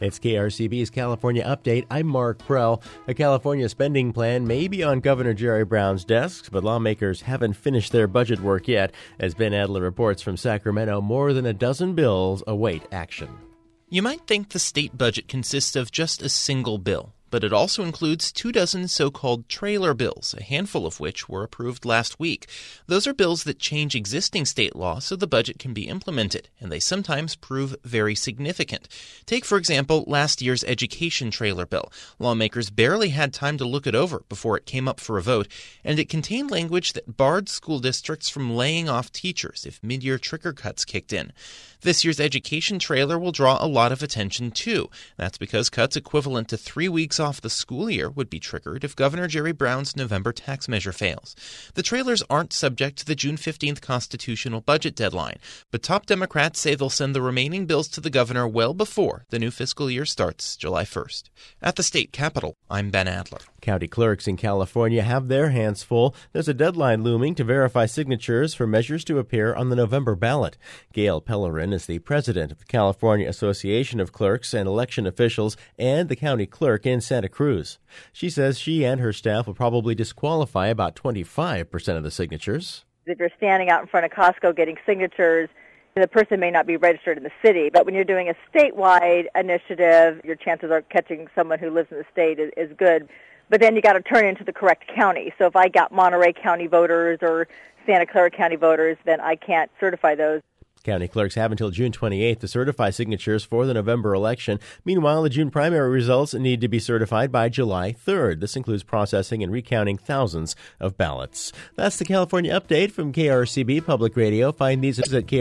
It's KRCB's California Update. I'm Mark Prell. A California spending plan may be on Governor Jerry Brown's desk, but lawmakers haven't finished their budget work yet. As Ben Adler reports from Sacramento, more than a dozen bills await action. You might think the state budget consists of just a single bill, but it also includes 24 so-called trailer bills, a handful of which were approved last week. Those are bills that change existing state law so the budget can be implemented, and they sometimes prove very significant. Take, for example, last year's education trailer bill. Lawmakers barely had time to look it over before it came up for a vote, and it contained language that barred school districts from laying off teachers if mid-year trigger cuts kicked in. This year's education trailer will draw a lot of attention, too. That's because cuts equivalent to 3 weeks off the school year would be triggered if Governor Jerry Brown's November tax measure fails. The trailers aren't subject to the June 15th constitutional budget deadline, but top Democrats say they'll send the remaining bills to the governor well before the new fiscal year starts July 1st. At the state capitol, I'm Ben Adler. County clerks in California have their hands full. There's a deadline looming to verify signatures for measures to appear on the November ballot. Gail Pellerin is the president of the California Association of Clerks and Election Officials and the county clerk in Santa Cruz. She says she and her staff will probably disqualify about 25% of the signatures. If you're standing out in front of Costco getting signatures, the person may not be registered in the city, but when you're doing a statewide initiative, your chances of catching someone who lives in the state is good. But then you got to turn into the correct county. So if I got Monterey County voters or Santa Clara County voters, then I can't certify those. County clerks have until June 28th to certify signatures for the November election. Meanwhile, the June primary results need to be certified by July 3rd. This includes processing and recounting thousands of ballots. That's the California Update from KRCB Public Radio. Find these at